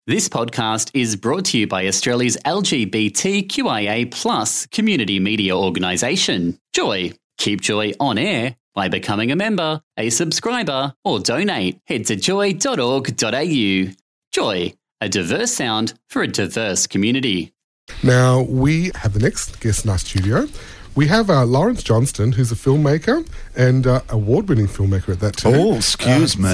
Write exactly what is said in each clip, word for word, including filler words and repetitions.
This podcast is brought to you by Australia's L G B T Q I A plus community media organisation, Joy. Keep Joy on air by becoming a member, a subscriber, or donate. Head to joy dot org dot a u. Joy, a diverse sound for a diverse community. Now, we have the next guest in our studio. We have uh, Lawrence Johnston, who's a filmmaker and uh, award-winning filmmaker at that too. Oh, excuse uh, me.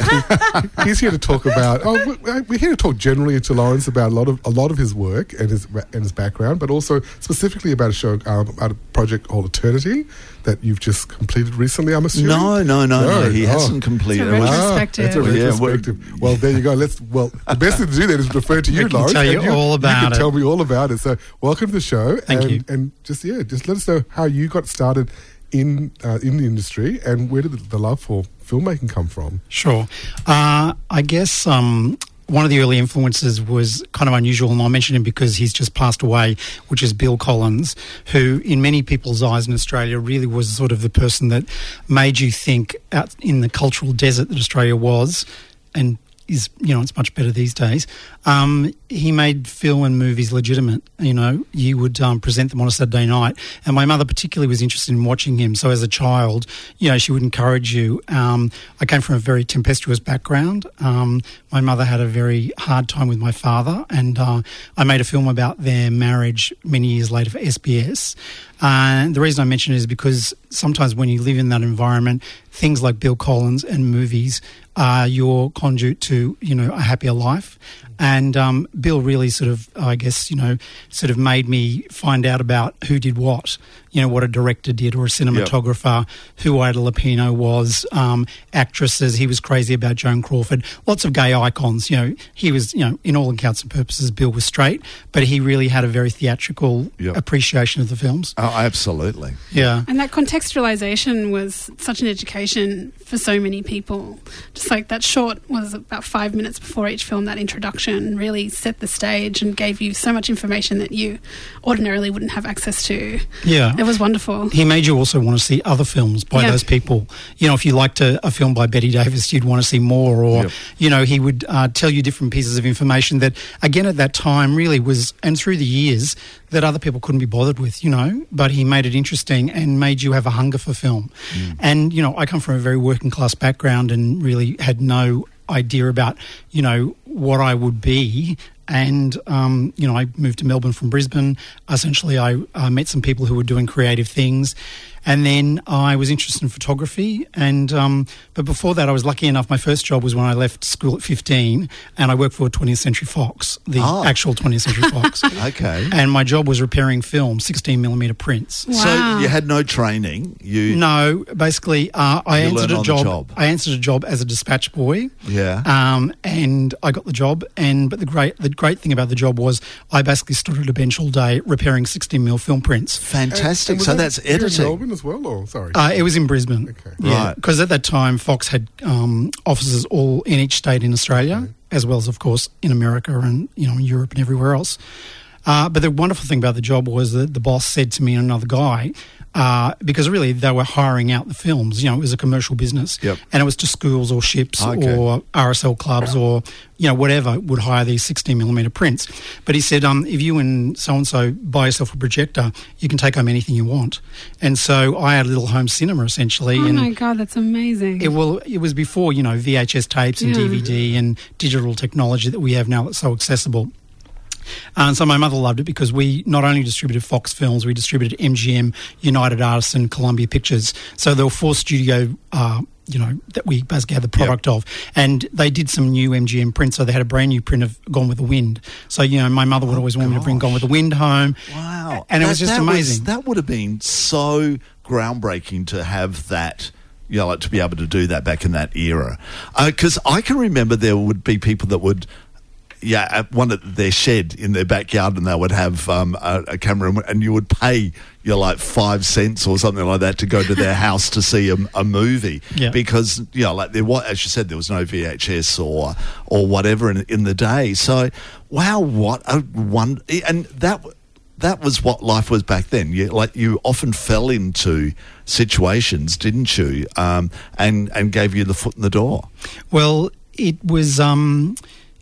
So he's here to talk about. Oh, we're here to talk generally to Lawrence about a lot of a lot of his work and his and his background, but also specifically about a show, um, about a project called Eternity that you've just completed recently. I'm assuming. No, no, no, no. no he oh. hasn't completed. It's a it. retrospective. Ah, it's a retrospective. Yeah, well, there you go. Let's. Well, the best thing to do then is refer to you, I can Lawrence. tell you, you all about You can it. tell me all about it. So, welcome to the show. Thank and, you. And just yeah, just let us know how you got started in uh, in the industry and where did the, the love for filmmaking come from? Sure. Uh, I guess um, one of the early influences was kind of unusual, and I'll mention him because he's just passed away, which is Bill Collins, who in many people's eyes in Australia really was sort of the person that made you think out in the cultural desert that Australia was, and is, you know, it's much better these days. Um, he made film and movies legitimate. You know, you would um, present them on a Saturday night. And my mother particularly was interested in watching him. So as a child, you know, she would encourage you. Um, I came from a very tempestuous background. Um, my mother had a very hard time with my father. And uh, I made a film about their marriage many years later for S B S. And the reason I mention it is because sometimes when you live in that environment, things like Bill Collins and movies are your conduit to, you know, a happier life. And um, Bill really sort of, I guess, you know, sort of made me find out about who did what, you know, what a director did or a cinematographer, yep. who Ida Lupino was, um, actresses. He was crazy about Joan Crawford, lots of gay icons. You know, he was, you know, in all accounts and purposes, Bill was straight, but he really had a very theatrical yep. appreciation of the films. Oh, absolutely. Yeah. And that contextualization was such an education for so many people. Just like that short was about five minutes before each film, that introduction really set the stage and gave you so much information that you ordinarily wouldn't have access to. Yeah. It was wonderful. He made you also want to see other films by yeah. those people. You know, if you liked a, a film by Bette Davis, you'd want to see more, or, yep. you know, he would uh, tell you different pieces of information that, again, at that time really was, and through the years, that other people couldn't be bothered with, you know, but he made it interesting and made you have a hunger for film. Mm. And, you know, I come from a very working class background and really had no idea about, you know, what I would be. And, um, you know, I moved to Melbourne from Brisbane. Essentially, I uh, met some people who were doing creative things. And then I was interested in photography. And um, but before that, I was lucky enough. My first job was when I left school at fifteen, and I worked for twentieth Century Fox, the oh. actual twentieth Century Fox. Okay. And my job was repairing film, sixteen millimeter prints. Wow. So you had no training. You no, basically, uh, I you answered a on job, the job. I answered a job as a dispatch boy. Yeah. Um, and I got the job. And but the great the great thing about the job was I basically stood at a bench all day repairing sixteen mil film prints. Fantastic. And, and so that that's editing. In Melbourne as well, or sorry? Uh, it was in Brisbane. Okay. Yeah, right. Because at that time, Fox had um, offices all in each state in Australia, okay. as well as, of course, in America and, you know, in Europe and everywhere else. Uh, but the wonderful thing about the job was that the boss said to me and another guy, uh, because really they were hiring out the films, you know, it was a commercial business. Yep. And it was to schools or ships okay. or R S L clubs or, you know, whatever would hire these sixteen millimeter prints. But he said, um, if you and so-and-so buy yourself a projector, you can take home anything you want. And so I had a little home cinema essentially. Oh and my God, that's amazing. It, well, it was before, you know, V H S tapes and yeah. D V D and digital technology that we have now that's so accessible. And so my mother loved it because we not only distributed Fox Films, we distributed M G M, United Artists and Columbia Pictures. So there were four studio, uh, you know, that we basically had the product yep. of. And they did some new M G M prints, so they had a brand new print of Gone with the Wind. So, you know, my mother would oh, always want gosh. me to bring Gone with the Wind home. Wow. And that, it was just that amazing. Was, that would have been so groundbreaking to have that, you know, like to be able to do that back in that era. Because uh, I can remember there would be people that would... Yeah, at one of their shed in their backyard, and they would have um, a, a camera, and you would pay, you know, like five cents or something like that to go to their house to see a, a movie, yeah. because you know, like there was, as you said, there was no V H S or or whatever in, in the day. So, wow, what a one, and that that was what life was back then. You like you often fell into situations, didn't you? Um, and and gave you the foot in the door. Well, it was. Um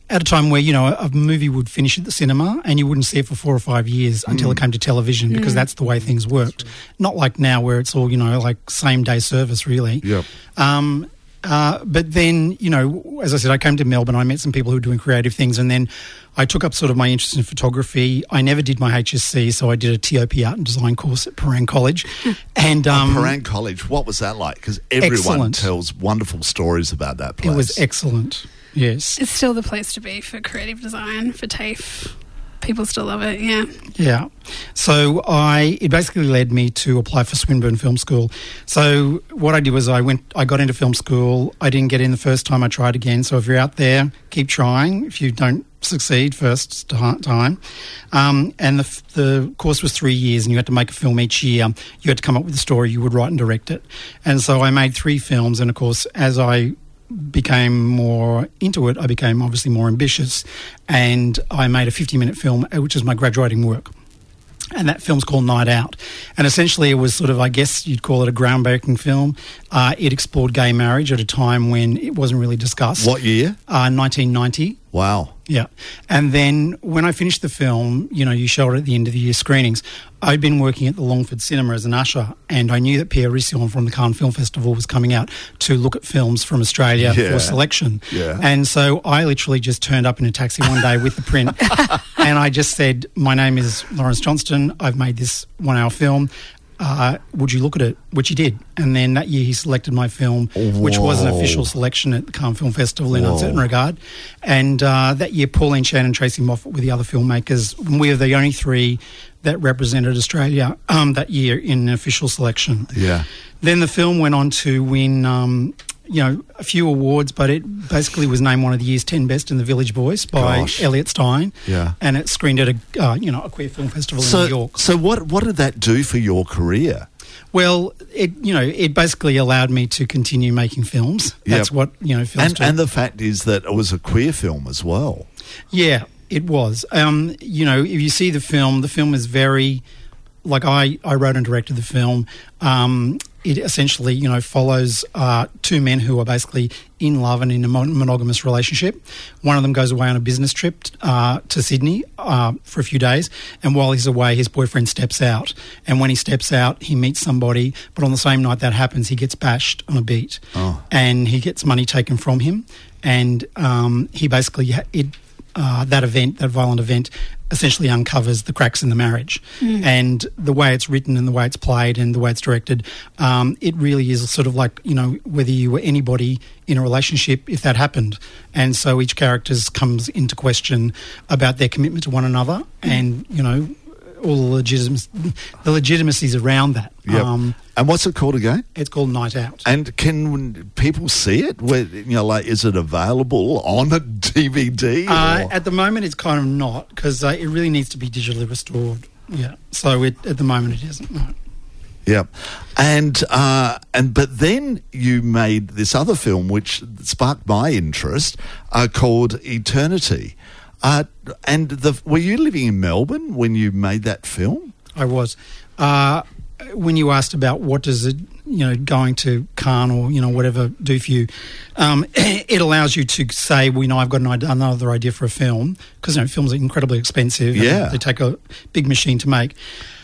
at a time where, you know, a, a movie would finish at the cinema and you wouldn't see it for four or five years mm. until it came to television because mm. that's the way things worked. Not like now where it's all, you know, like same-day service, really. Yep. Um, uh, but then, you know, as I said, I came to Melbourne. I met some people who were doing creative things, and then I took up sort of my interest in photography. I never did my H S C, so I did a T O P Art and Design course at Parang College. And um, oh, Parang College, what was that like? Because everyone excellent. tells wonderful stories about that place. It was excellent, yes. It's still the place to be for creative design, for TAFE. People still love it, yeah. Yeah. So I it basically led me to apply for Swinburne Film School. So what I did was I went, I got into film school. I didn't get in the first time. I tried again. So if you're out there, keep trying. If you don't succeed first time. Um, and the, the course was three years and you had to make a film each year. You had to come up with a story. You would write and direct it. And so I made three films. And, of course, as I became more into it, I became obviously more ambitious, and I made a fifty-minute film, which is my graduating work. And that film's called Night Out. And essentially it was sort of, I guess you'd call it a groundbreaking film. Uh, it explored gay marriage at a time when it wasn't really discussed. What year? Uh, nineteen ninety. Wow. Yeah. And then when I finished the film, you know, you showed it at the end of the year screenings. I'd been working at the Longford Cinema as an usher, and I knew that Pierre Rission from the Cannes Film Festival was coming out to look at films from Australia yeah. for selection. Yeah. And so I literally just turned up in a taxi one day with the print and I just said, my name is Lawrence Johnston. I've made this one-hour film. Uh, would you look at it? Which he did. And then that year he selected my film, Whoa. which was an official selection at the Cannes Film Festival in Whoa. Uncertain Regard. And uh, that year Pauline Chan and Tracy Moffat were the other filmmakers. We were the only three that represented Australia um, that year in an official selection. Yeah. Then the film went on to win... Um, you know, a few awards, but it basically was named one of the year's ten best in The Village Voice by Gosh. Elliot Stein. Yeah. And it screened at a, uh, you know, a queer film festival so, in New York. So what what did that do for your career? Well, it you know, it basically allowed me to continue making films. That's Yep. what, you know, films And, do. and the fact is that it was a queer film as well. Yeah, it was. Um, you know, if you see the film, the film is very... Like, I, I wrote and directed the film. Um, it essentially, you know, follows uh, two men who are basically in love and in a mon- monogamous relationship. One of them goes away on a business trip uh, to Sydney uh, for a few days, and while he's away, his boyfriend steps out. And when he steps out, he meets somebody, but on the same night that happens, he gets bashed on a beat. Oh. And he gets money taken from him, and um, he basically... Ha- it, Uh, that event, that violent event, essentially uncovers the cracks in the marriage. Mm. And the way it's written and the way it's played and the way it's directed, um, it really is sort of like, you know, whether you were anybody in a relationship, if that happened. And so each character comes into question about their commitment to one another mm. and, you know, all the, legitimacy, the legitimacies around that. Yep. Um, and what's it called again? It's called Night Out. And can people see it? Where, you know, like, is it available on a D V D? Uh, at the moment, it's kind of not, because uh, it really needs to be digitally restored. Yeah. So it, at the moment, it isn't. No. Yep. And uh, and but then you made this other film which sparked my interest, uh, called Eternity. Uh, and the, were you living in Melbourne when you made that film? I was. Uh, when you asked about what does it, you know, going to Cannes or, you know, whatever do for you, um, it allows you to say, well, you know, I've got an idea, another idea for a film, because, you know, films are incredibly expensive. Yeah. They take a big machine to make.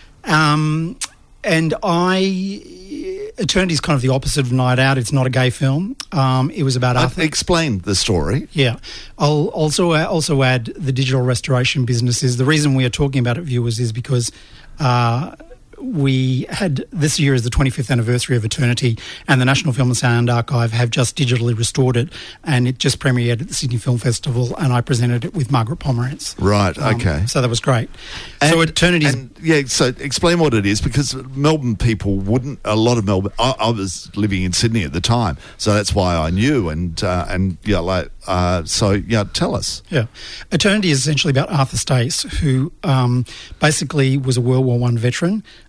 Um, and I... Eternity is kind of the opposite of Night Out. It's not a gay film. Um, it was about Uh, Arthur. explain the story. Yeah. I'll also uh, also add the digital restoration businesses. The reason we are talking about it, viewers, is because uh, we had, this year is the twenty-fifth anniversary of Eternity, and the National Film and Sound Archive have just digitally restored it, and it just premiered at the Sydney Film Festival, and I presented it with Margaret Pomerantz. Right, Um, okay. So that was great. And, so Eternity is... and, yeah, so explain what it is, because Melbourne people wouldn't, a lot of Melbourne, I, I was living in Sydney at the time, so that's why I knew, and, uh, and yeah, like, uh, so, yeah, tell us. Yeah. Eternity is essentially about Arthur Stace, who um, basically was a World War One veteran.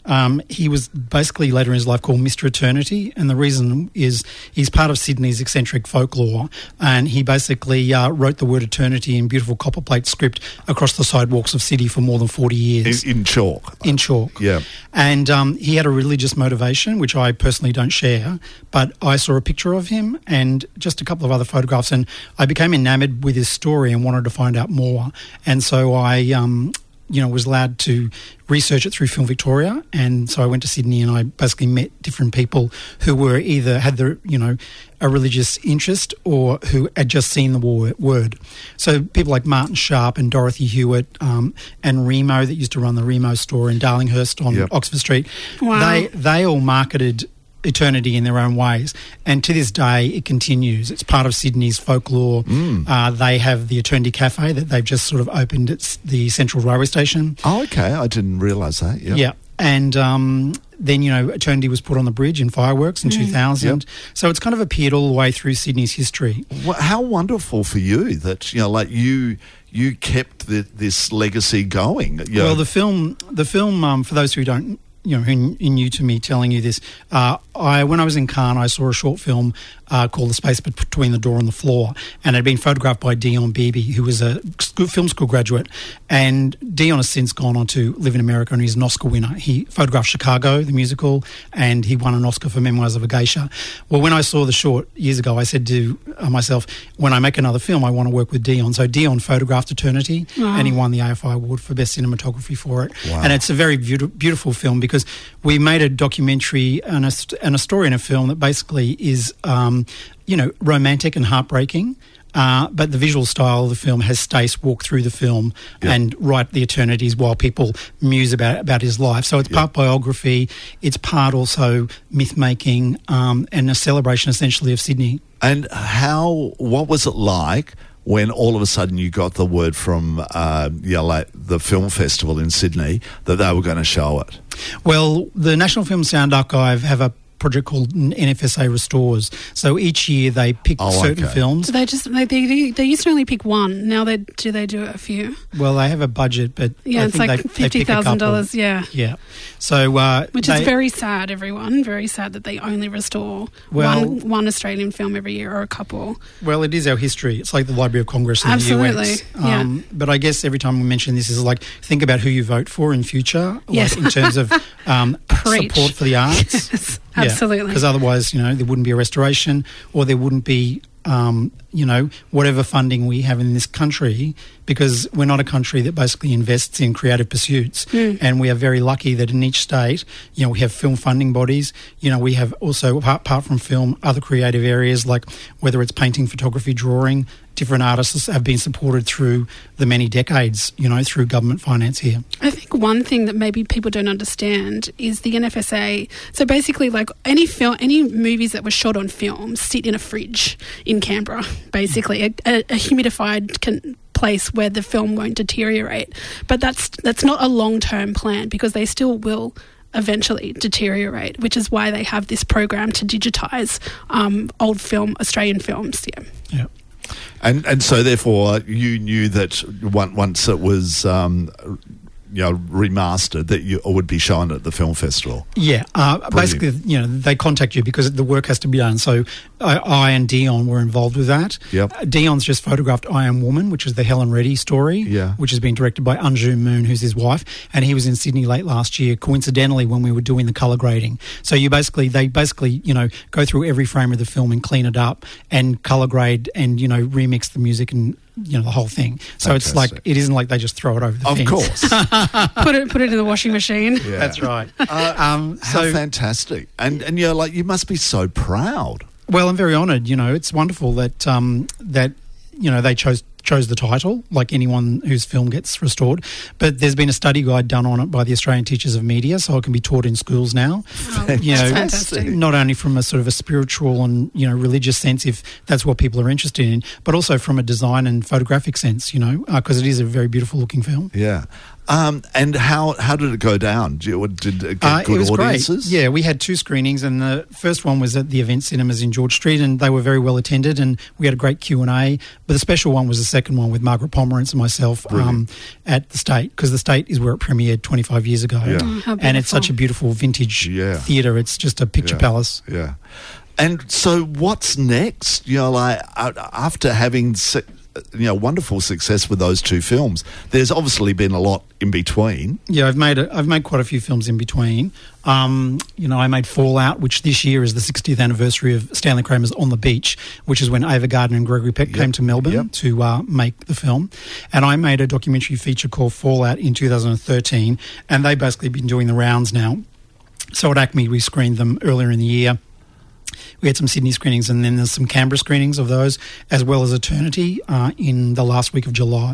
Um, he was basically later in his life called Mister Eternity, and the reason is he's part of Sydney's eccentric folklore, and he basically uh, wrote the word eternity in beautiful copperplate script across the sidewalks of Sydney for more than forty years. In, in chalk. In chalk. Yeah. And um, he had a religious motivation, which I personally don't share, but I saw a picture of him and just a couple of other photographs, and I became enamoured with his story and wanted to find out more. And so I... Um, you know, was allowed to research it through Film Victoria, and so I went to Sydney and I basically met different people who were either had the, you know, a religious interest or who had just seen the word. So people like Martin Sharp and Dorothy Hewitt um, and Remo that used to run the Remo store in Darlinghurst on yep. Oxford Street, wow. they they all marketed eternity in their own ways, and to this day it continues. It's part of Sydney's folklore. Mm. Uh, they have the Eternity Cafe that they've just sort of opened at the Central Railway Station. Oh, okay. I didn't realise that. Yep. Yeah. And um, then, you know, Eternity was put on the bridge in fireworks in mm. two thousand. Yep. So it's kind of appeared all the way through Sydney's history. Well, how wonderful for you that, you know, like you you kept the, this legacy going. You know. Well, the film, the film um, for those who don't, you know, who are new to me telling you this, uh, I when I was in Cannes, I saw a short film uh, called The Space Between the Door and the Floor, and it had been photographed by Dion Beebe, who was a school, film school graduate, and Dion has since gone on to live in America, and he's an Oscar winner. He photographed Chicago, the musical, and he won an Oscar for Memoirs of a Geisha. Well, when I saw the short years ago, I said to uh, myself, when I make another film, I want to work with Dion. So Dion photographed Eternity, wow. and he won the A F I Award for Best Cinematography for it. Wow. And it's a very beautiful, beautiful film because we made a documentary and a, and a story in a film that basically is, um, you know, romantic and heartbreaking. Uh, but the visual style of the film has Stace walk through the film yep. and write the eternities while people muse about about his life. So it's yep. part biography, it's part also myth-making um, and a celebration essentially of Sydney. And how, what was it like when all of a sudden you got the word from uh, you know, like the film festival in Sydney that they were going to show it? Well, the National Film Sound Archive have a project called N F S A Restores. So each year they pick oh, certain okay. films. So they just they, they they used to only pick one. Now they do they do a few. Well, they have a budget, but yeah, I it's think like they, fifty thousand dollars. Yeah, yeah. So uh, which they, is very sad. Everyone, very sad that they only restore well, one one Australian film every year or a couple. Well, it is our history. It's like the Library of Congress in Absolutely. the U S. Yeah. Um, but I guess every time we mention this is like think about who you vote for in future, yes. like in terms of um, support for the arts. Yes. Absolutely. Because yeah, otherwise, you know, there wouldn't be a restoration or there wouldn't be, um, you know, whatever funding we have in this country, because we're not a country that basically invests in creative pursuits. Mm. And we are very lucky that in each state, you know, we have film funding bodies. You know, we have also, apart, apart from film, other creative areas like whether it's painting, photography, drawing. Different artists have been supported through the many decades, you know, through government finance here. I think one thing that maybe people don't understand is the N F S A. So basically, like any film, any movies that were shot on film sit in a fridge in Canberra, basically, a, a, a humidified con- place where the film won't deteriorate. But that's that's not a long-term plan because they still will eventually deteriorate, which is why they have this program to digitise um, old film, Australian films. Yeah. Yeah. And and so therefore you knew that once it was um, you know remastered that you would be shown at the film festival. Yeah, uh, basically, you know, they contact you because the work has to be done. So I, I and Dion were involved with that. Yep. Uh, Dion's just photographed I Am Woman, which is the Helen Reddy story, yeah. which has been directed by Anju Moon, who's his wife, and he was in Sydney late last year, coincidentally, when we were doing the colour grading. So you basically, they basically, you know, go through every frame of the film and clean it up and colour grade and, you know, remix the music and, you know, the whole thing. So Fantastic. It's like, it isn't like they just throw it over the of fence. course. put it put it in the washing machine. Yeah. That's right. Uh, um, how so, fantastic. And, and, you know, like, you must be so proud. Well, I'm very honoured. You know, it's wonderful that um, that you know they chose chose the title, like anyone whose film gets restored. But there's been a study guide done on it by the Australian Teachers of Media, so it can be taught in schools now. Oh, you know, fantastic. not only from a sort of a spiritual and you know religious sense, if that's what people are interested in, but also from a design and photographic sense. You know, because uh, it is a very beautiful looking film. Yeah. Um, and how how did it go down? Did it, did it get Uh, good it was audiences? great. Yeah, we had two screenings, and the first one was at the Event Cinemas in George Street, and they were very well attended, and we had a great Q and A. But the special one was the second one with Margaret Pomerantz and myself um, at the State, because the State is where it premiered twenty-five years ago. Yeah. Oh, how and it's beautiful. such a beautiful vintage Yeah. theatre. It's just a picture Yeah. palace. Yeah. And so what's next? You know, like uh, after having, se- you know, wonderful success with those two films, there's obviously been a lot in between. Yeah, I've made a, I've made quite a few films in between. Um, you know, I made Fallout, which this year is the sixtieth anniversary of Stanley Kramer's On the Beach, which is when Ava Gardner and Gregory Peck Yep. came to Melbourne Yep. to uh, make the film. And I made a documentary feature called Fallout in two thousand thirteen, and they've basically been doing the rounds now. So at ACME, we screened them earlier in the year. We had some Sydney screenings, and then there's some Canberra screenings of those, as well as Eternity uh, in the last week of July.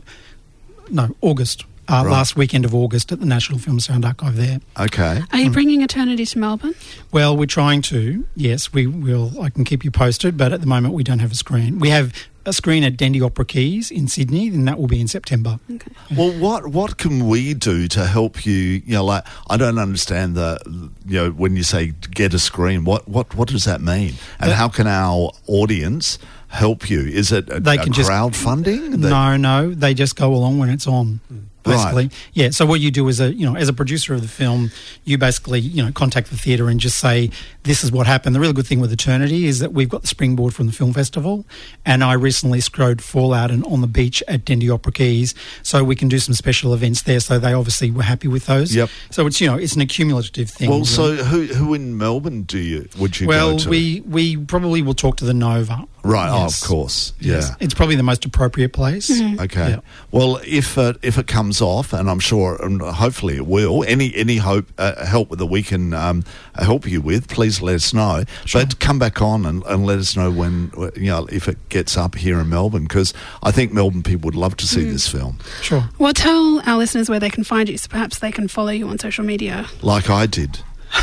No, August. Uh, Right. Last weekend of August at the National Film Sound Archive there. Okay. Are you bringing Eternity to Melbourne? Well, we're trying to. Yes, we will. I can keep you posted, but at the moment we don't have a screen. We have a screen at Dendy Opera Keys in Sydney, and that will be in September. Okay. Well, what what can we do to help you? You know, like I don't understand the, you know, when you say get a screen, what what what does that mean? And That- how can our audience help you? Is it a, They a can just- crowdfunding? that- No, no, they just go along when it's on. Basically, Right. yeah. So what you do as a you know as a producer of the film, you basically you know contact the theatre and just say this is what happened. The really good thing with Eternity is that we've got the springboard from the film festival, and I recently screened Fallout and On the Beach at Dendy Opera Keys, so we can do some special events there. So they obviously were happy with those. Yep. So it's you know it's an accumulative thing. Well, really. so who who in Melbourne do you would you well go to? we we probably will talk to the Nova. right. Yes. Oh, of course. Yeah. Yes. It's probably the most appropriate place. Okay. Yeah. Well, if uh, if it comes off, and I'm sure, and hopefully it will. Any any hope uh, help that we can um, help you with, please let us know. But come back on and, and let us know when you know if it gets up here in Melbourne, because I think Melbourne people would love to see this film, Sure. Well, tell our listeners where they can find you, so perhaps they can follow you on social media. like I did.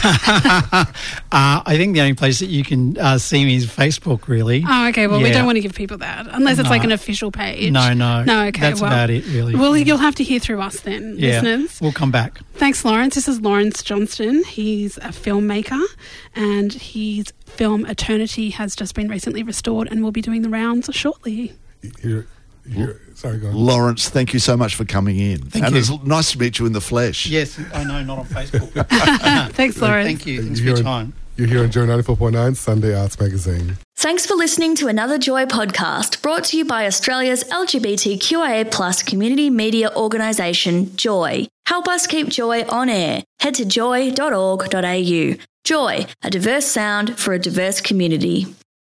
Uh, I think the only place that you can uh, see me is Facebook, really. Oh, okay. Well, we Yeah. don't want to give people that unless it's No. like an official page. No, no. No, okay. That's well, about it, really. Well, you'll have to hear through us then, yeah, listeners. we'll come back. Thanks, Lawrence. This is Lawrence Johnston. He's a filmmaker, and his film Eternity has just been recently restored and will be doing the rounds shortly. Here, here, sorry, go on. Lawrence, thank you so much for coming in. Thank and you. it's nice to meet you in the flesh. Yes, I know, not on Facebook. Thanks, Lawrence. Thank you. Thanks for You're your in- time. You're here on Joy ninety-four point nine, Sunday Arts Magazine. Thanks for listening to another Joy podcast brought to you by Australia's L G B T Q I A plus community media organisation, Joy. Help us keep Joy on air. Head to joy dot org dot a u. Joy, a diverse sound for a diverse community.